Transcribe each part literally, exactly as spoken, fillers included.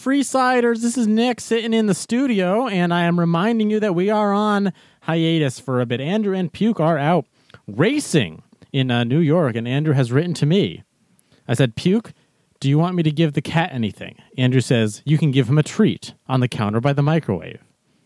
Freesiders? This is Nick sitting in the studio, and I am reminding you that we are on hiatus for a bit. Andrew and Puke are out racing in uh, New York, and Andrew has written to me. I said, Puke, do you want me to give the cat anything? Andrew says, you can give him a treat on the counter by the microwave.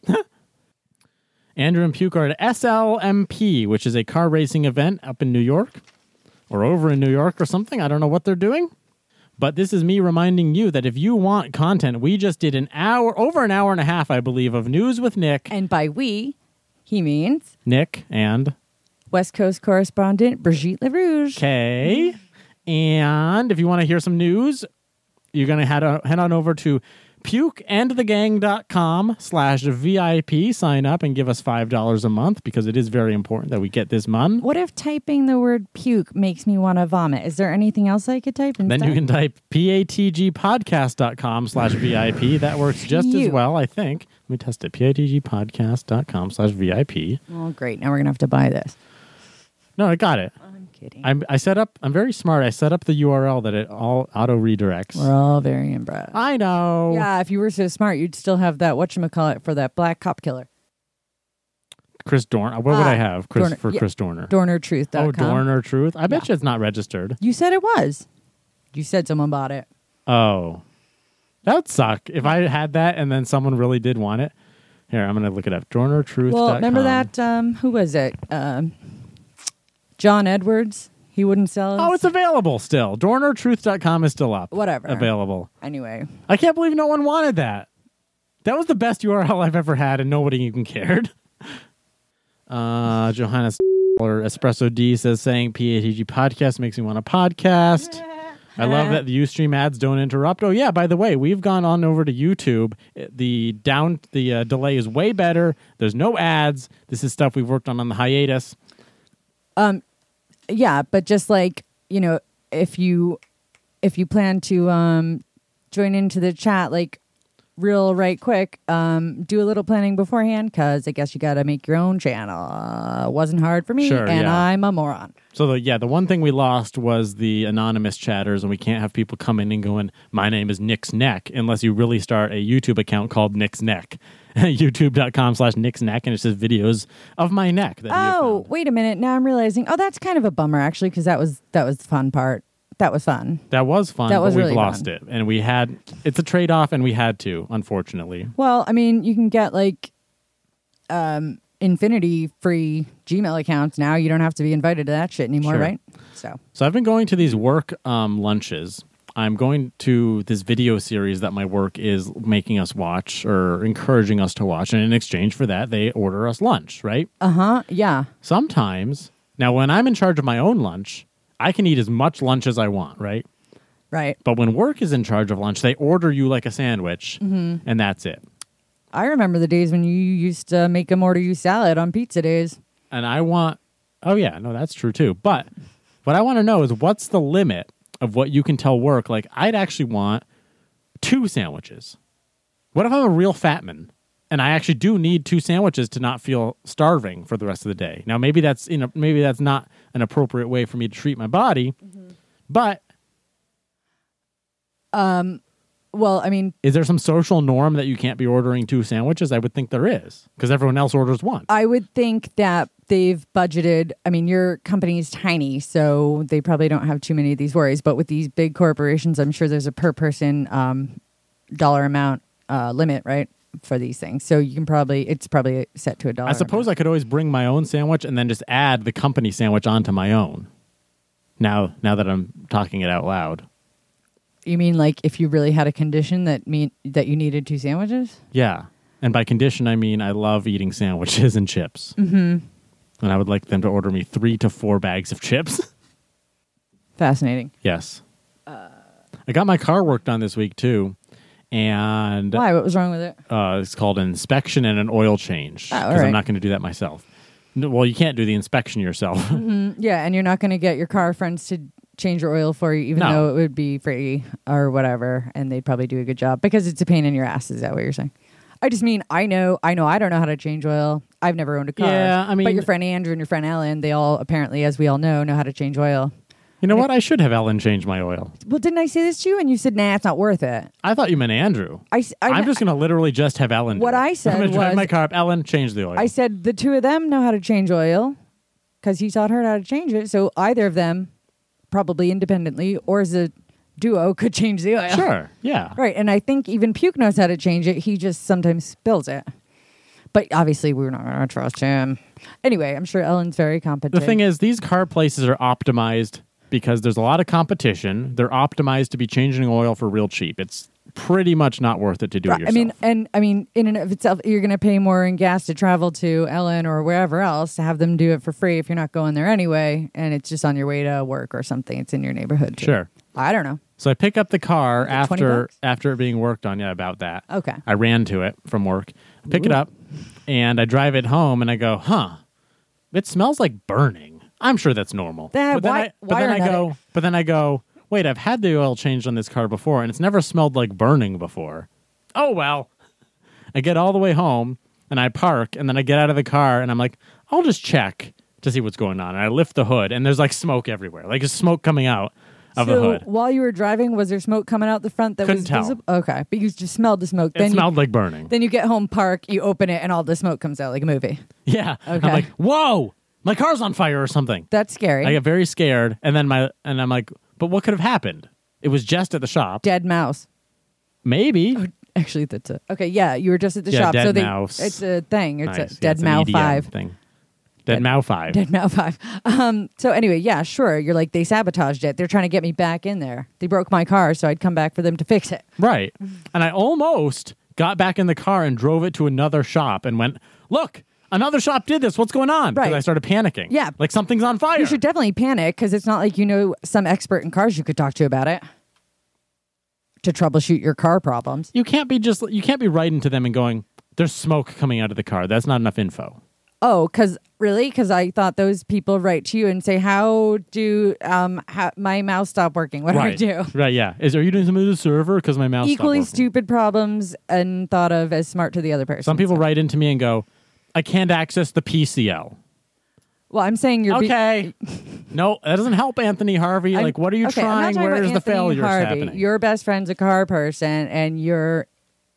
Andrew and Puke are at S L M P, which is a car racing event up in New York, or over in New York or something. I don't know what they're doing. But this is me reminding you that if you want content, we just did an hour, over an hour and a half, I believe, of News with Nick. And by we, he means Nick and West Coast correspondent Brigitte LaRouge. Okay. And if you want to hear some news, you're going to head on, head on over to pukeandthegang.com slash VIP. Sign up and give us five dollars a month because it is very important that we get this money. What if typing the word puke makes me want to vomit? Is there anything else I could type instead? Then you can type patgpodcast.com slash VIP. That works just you. as well, I think. Let me test it. patgpodcast.com slash VIP. Oh, great. Now we're going to have to buy this. No, I got it. I'm kidding. I'm, I set up, I'm very smart. I set up the U R L that it all auto redirects. We're all very impressed. I know. Yeah, if you were so smart, you'd still have that whatchamacallit for that black cop killer. Chris Dorner. What would Ah, I have Chris, Dorner, for yeah, Chris Dorner? Dorner Truth dot com. Oh, Dorner Truth. I bet Yeah. you it's not registered. You said it was. You said someone bought it. Oh. That would suck if I had that and then someone really did want it. Here, I'm going to look it up. Dorner Truth dot com. Well, remember that, um, who was it? Um, John Edwards. He wouldn't sell it. Oh, it's available still. Dorner Truth dot com is still up. Whatever. Available. Anyway. I can't believe no one wanted that. That was the best U R L I've ever had, and nobody even cared. Uh, Johannes or Espresso D says, saying P A T G podcast makes me want a podcast. I love that the Ustream ads don't interrupt. Oh, yeah, by the way, we've gone on over to YouTube. The down the uh, delay is way better. There's no ads. This is stuff we've worked on on the hiatus. Um, yeah, but just like, you know, if you if you plan to um join into the chat, like real right quick, um, do a little planning beforehand because I guess you got to make your own channel. Uh, wasn't hard for me, Sure, and yeah. I'm a moron. So, the, yeah, the one thing we lost was the anonymous chatters, and we can't have people come in and going, my name is Nick's Neck, unless you really start a YouTube account called Nick's Neck. YouTube.com slash Nick's Neck, and it says videos of my neck. That Oh, wait a minute. Now I'm realizing, oh, that's kind of a bummer, actually, because that was, that was the fun part. That was fun. That was fun, That was but we've really lost fun. it. And we had, it's a trade-off, and we had to, unfortunately. Well, I mean, you can get like um, infinity free Gmail accounts now. You don't have to be invited to that shit anymore, Sure. right? So, So I've been going to these work um, lunches. I'm going to this video series that my work is making us watch or encouraging us to watch. And in exchange for that, they order us lunch, right? uh huh, yeah. Sometimes, now when I'm in charge of my own lunch, I can eat as much lunch as I want, right? Right. But when work is in charge of lunch, they order you like a sandwich, Mm-hmm. and that's it. I remember the days when you used to make them order you salad on pizza days. And I want, oh yeah, no, that's true too. But what I want to know is what's the limit of what you can tell work? Like, I'd actually want two sandwiches. What if I'm a real fat man and I actually do need two sandwiches to not feel starving for the rest of the day? Now, maybe that's, you know, maybe that's not an appropriate way for me to treat my body, mm-hmm. but Um, well, I mean, is there some social norm that you can't be ordering two sandwiches? I would think there is, because everyone else orders one. I would think that they've budgeted. I mean, your company's tiny, so they probably don't have too many of these worries. But with these big corporations, I'm sure there's a per person um, dollar amount uh, limit, right, for these things. So you can probably, it's probably set to a dollar. I suppose amount. I could always bring my own sandwich and then just add the company sandwich onto my own. Now, now that I'm talking it out loud. You mean like if you really had a condition that mean that you needed two sandwiches? Yeah. And by condition, I mean I love eating sandwiches and chips. Mm-hmm. And I would like them to order me three to four bags of chips. Fascinating. Yes. Uh, I got my car worked on this week, too. And Why? What was wrong with it? uh, it's called an inspection and an oil change. Oh, all Because right. I'm not going to do that myself. No, well, you can't do the inspection yourself. Mm-hmm. Yeah, and you're not going to get your car friends to change your oil for you, even No. though it would be free or whatever, and they'd probably do a good job because it's a pain in your ass. Is that what you're saying? I just mean I know, I know, I don't know how to change oil. I've never owned a car. Yeah, I mean- but your friend Andrew and your friend Ellen, they all apparently, as we all know, know how to change oil. You know what? I should have Ellen change my oil. Well, didn't I say this to you? And you said, nah, it's not worth it. I thought you meant Andrew. I, I, I'm just going to literally just have Ellen do What it. I said I'm gonna drive was- my car up. Ellen, change the oil. I said the two of them know how to change oil because he taught her how to change it. So either of them, probably independently or as a duo, could change the oil. Sure. Yeah. Right. And I think even Puke knows how to change it. He just sometimes spills it. But obviously, we're not going to trust him. Anyway, I'm sure Ellen's very competent. The thing is, these car places are optimized because there's a lot of competition. They're optimized to be changing oil for real cheap. It's pretty much not worth it to do it Right, yourself. I mean, and I mean, in and of itself, you're going to pay more in gas to travel to Ellen or wherever else to have them do it for free if you're not going there anyway, and it's just on your way to work or something. It's in your neighborhood too. Sure. I don't know. So I pick up the car Is it twenty after bucks? after it being worked on. Yeah, about that. Okay. I ran to it from work. I pick it Ooh. up, and I drive it home, and I go, huh, it smells like burning. I'm sure that's normal. That- but then why- I, but why then are I not go, it? but then I go, wait, I've had the oil changed on this car before, and it's never smelled like burning before. Oh, well. I get all the way home, and I park, and then I get out of the car, and I'm like, I'll just check to see what's going on. And I lift the hood, and there's like smoke everywhere, like there's smoke coming out of so the hood. while you were driving, was there smoke coming out the front that Couldn't was tell. visible? Okay, but you just smelled the smoke. It then smelled you, like burning. Then you get home, park, you open it, and all the smoke comes out like a movie. Yeah. Okay. I'm like, whoa, my car's on fire or something. That's scary. I get very scared, and then my and I'm like, but what could have happened? It was just at the shop. Dead mouse. Maybe. Actually, that's it. Okay, yeah, you were just at the Yeah, shop. dead so they, mouse. it's a thing. It's Nice. a Yeah, dead it's an mouse E D M five. thing. Dead, Dead- Mouse five. Dead Mouse five. Um, so anyway, yeah, sure. You're like, they sabotaged it. They're trying to get me back in there. They broke my car, so I'd come back for them to fix it. Right. And I almost got back in the car and drove it to another shop and went, look, another shop did this. What's going on? Because Right. I started panicking. Yeah. Like something's on fire. You should definitely panic because it's not like you know some expert in cars you could talk to about it to troubleshoot your car problems. You can't be just, you can't be writing to them and going, there's smoke coming out of the car. That's not enough info. Oh, because really? Because I thought those people write to you and say, "How do um how, my mouse stop working? What right. do I do?" Right, yeah. Is Are you doing something to the server? Because my mouse stopped Equally working. stupid problems and thought of as smart to the other person. Some people so. write into me and go, I can't access the P C L. Well, I'm saying you're be- Okay. No, that doesn't help, Anthony Harvey. I'm- like, what are you okay, I'm not trying? talking Where about is the Anthony failures Harvey. happening? Your best friend's a car person, and you're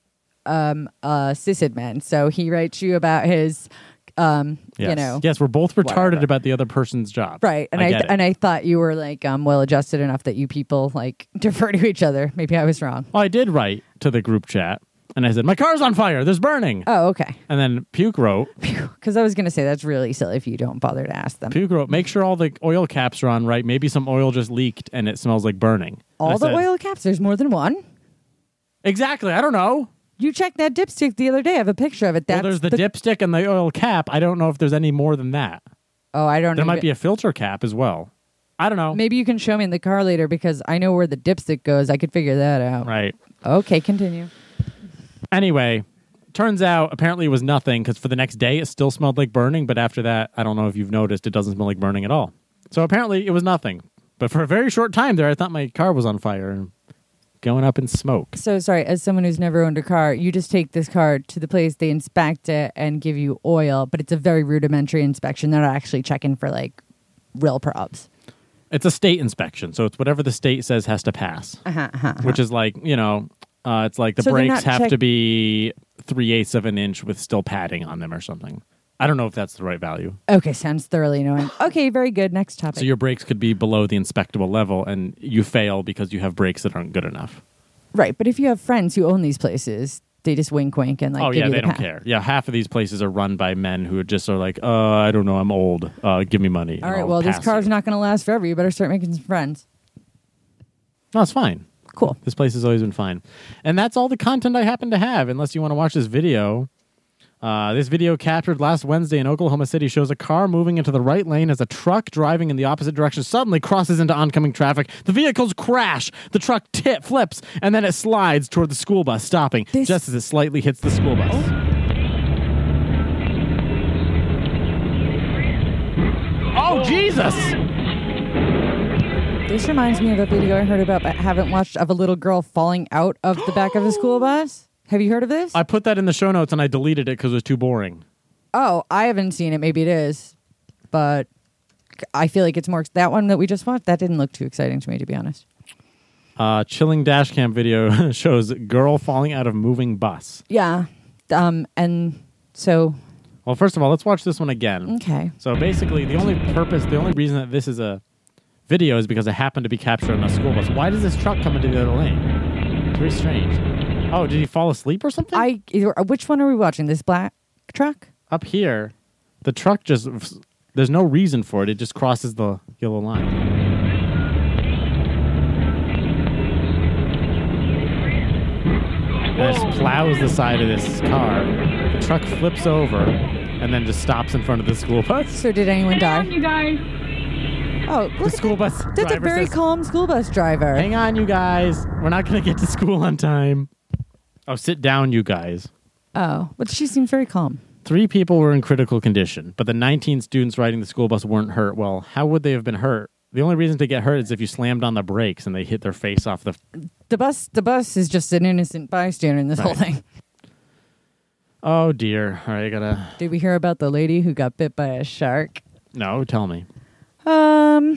um a sysadmin. So he writes you about his, um, yes. you know, Yes, we're both retarded whatever. about the other person's job. right. And I, I, get it. and I thought you were like um well adjusted enough that you people like defer to each other. Maybe I was wrong. Well, I did write to the group chat, and I said, my car's on fire. There's burning. Oh, okay. And then Puke wrote, Because I was going to say that's really silly if you don't bother to ask them. Puke wrote, make sure all the oil caps are on right. Maybe some oil just leaked and it smells like burning. And I All the said, oil caps. There's more than one. Exactly. I don't know. You checked that dipstick the other day. I have a picture of it. That's well, there's the, dipstick and the oil cap. I don't know if there's any more than that. Oh, I don't know. There might be a filter cap as well. I don't know. Maybe you can show me in the car later because I know where the dipstick goes. I could figure that out. Right. Okay, continue. Anyway, turns out apparently it was nothing because for the next day it still smelled like burning. But after that, I don't know if you've noticed, it doesn't smell like burning at all. So apparently it was nothing. But for a very short time there, I thought my car was on fire and going up in smoke. So sorry, as someone who's never owned a car, you just take this car to the place, they inspect it and give you oil, but it's a very rudimentary inspection. They're not actually checking for like real probs. It's a state inspection, so it's whatever the state says has to pass. Uh-huh, uh-huh. Which is like, you know, uh, it's like the So they're brakes not have check- to be three-eighths of an inch with still padding on them or something. I don't know if that's the right value. Okay, sounds thoroughly annoying. Okay, very good. Next topic. So your brakes could be below the inspectable level, and you fail because you have brakes that aren't good enough. Right, but if you have friends who own these places, they just wink wink and like oh, give yeah, you they the don't pa- care. Yeah, half of these places are run by men who just are like, uh, I don't know, I'm old. Uh, give me money. All and right, I'll well, this pass car's you." not going to last forever. You better start making some friends. No, it's fine. Cool. This place has always been fine. And that's all the content I happen to have, unless you want to watch this video. Uh, this video captured last Wednesday in Oklahoma City shows a car moving into the right lane as a truck driving in the opposite direction suddenly crosses into oncoming traffic. The vehicles crash. The truck tip flips, and then it slides toward the school bus, stopping This- just as it slightly hits the school bus. Oh, Jesus! This reminds me of a video I heard about but haven't watched of a little girl falling out of the back of a school bus. Have you heard of this? I put that in the show notes and I deleted it because it was too boring. oh, I haven't seen it. Maybe it is. But I feel like it's more that one that we just watched. That didn't look too exciting to me, to be honest. Uh, chilling dash cam video shows girl falling out of moving bus. Yeah. Um, and so... Well, first of all, let's watch this one again. Okay. So basically, the only purpose, the only reason that this is a video is because it happened to be captured on a school bus. Why does this truck come into the other lane? It's very strange. Oh, did he fall asleep or something? I. Which one are we watching? This black truck? Up here, the truck just, there's no reason for it. It just crosses the yellow line. It just plows the side of this car. The truck flips over and then just stops in front of the school bus. So did anyone die? You guys. Oh, The look school at bus that. That's a driver very says, calm school bus driver. hang on, you guys. We're not going to get to school on time. Oh, sit down, you guys. Oh, but she seems very calm. Three people were in critical condition, but the nineteen students riding the school bus weren't hurt. Well, how would they have been hurt? The only reason to get hurt is if you slammed on the brakes and they hit their face off the... The bus, the bus is just an innocent bystander in this whole Right. thing. Oh, dear. All right, I gotta... Did we hear about the lady who got bit by a shark? No, tell me. Um,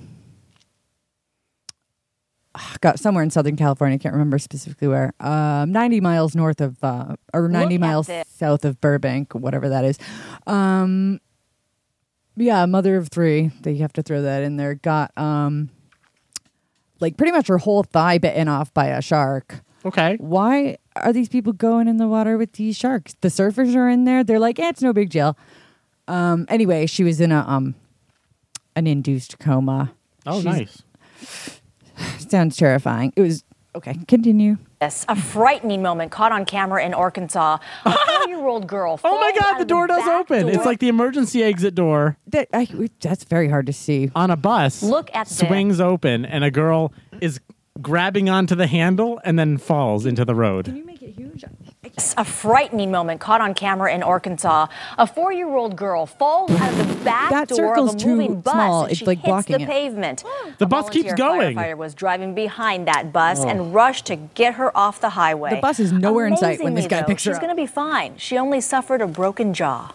got somewhere in Southern California. I can't remember specifically where. Um, ninety miles north of, uh, or ninety at miles this. south of Burbank, whatever that is. Um, yeah, mother of three. They have to throw that in there. Got um, like pretty much her whole thigh bitten off by a shark. Okay. Why are these people going in the water with these sharks? The surfers are in there. They're like, eh, it's no big deal. Um, anyway, she was in a um, an induced coma. Oh, She's- nice. Sounds terrifying. It was okay. Continue. Yes, a frightening moment caught on camera in Arkansas. A four-year-old girl. Oh, my falls God, out the of door does back open. It's door. like the emergency exit door That I, that's very hard to see. on a bus. Look at this. swings open, and a girl is grabbing onto the handle and then falls into the road. you make it huge? A frightening moment caught on camera in Arkansas. A four-year-old girl falls out of the back That door circle's of a too moving bus. small. And It's she like hits blocking the it. pavement. The A bus keeps volunteer going. Firefighter was driving behind that bus and rushed to get her off the highway. The bus is nowhere in sight when this Amazingly, guy though, picks her she's up. going to be fine. She only suffered a broken jaw.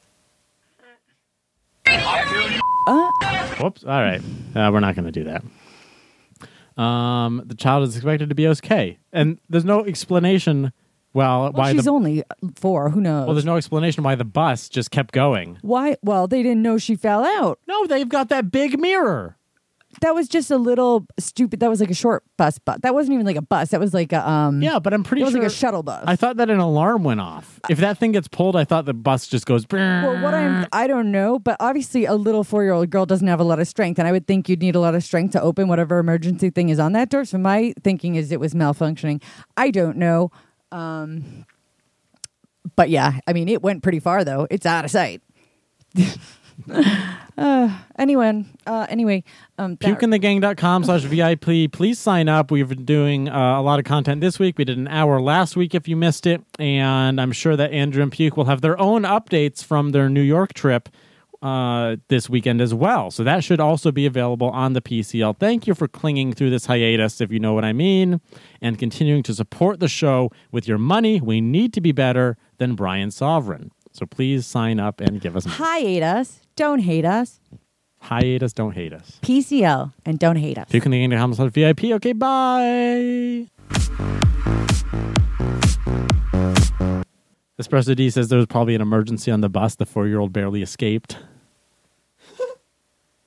Whoops. All right. Uh, we're not going to do that. Um, the child is expected to be okay. And there's no explanation well, Well, why she's the only four. Who knows? Well, there's no explanation why the bus just kept going. Why? Well, they didn't know she fell out. No, they've got that big mirror. That was just a little stupid. That was like a short bus, but that wasn't even like a bus. That was like a um. Yeah, but I'm pretty It was sure like a shuttle bus. I thought that an alarm went off. If that thing gets pulled, I thought the bus just goes. Well, what I'm, I don't know, but obviously a little four-year-old girl doesn't have a lot of strength, and I would think you'd need a lot of strength to open whatever emergency thing is on that door. So my thinking is it was malfunctioning. I don't know, um, but yeah, I mean, it went pretty far though. It's out of sight. uh, anyway, uh, anyway, um, that- pukeandthegang.com slash VIP. Please sign up. We've been doing uh, a lot of content this week. We did an hour last week if you missed it. And I'm sure that Andrew and Puke will have their own updates from their New York trip uh, this weekend as well. So that should also be available on the P C L. Thank you for clinging through this hiatus, if you know what I mean, and continuing to support the show with your money. We need to be better than Brian Sovereign. So please sign up and give us money. hate us, don't hate us. Hiatus, don't hate us. P C L and don't hate us. pukeandthegang.com slash VIP. Okay, bye. Espresso D says there was probably an emergency on the bus. The four-year-old barely escaped.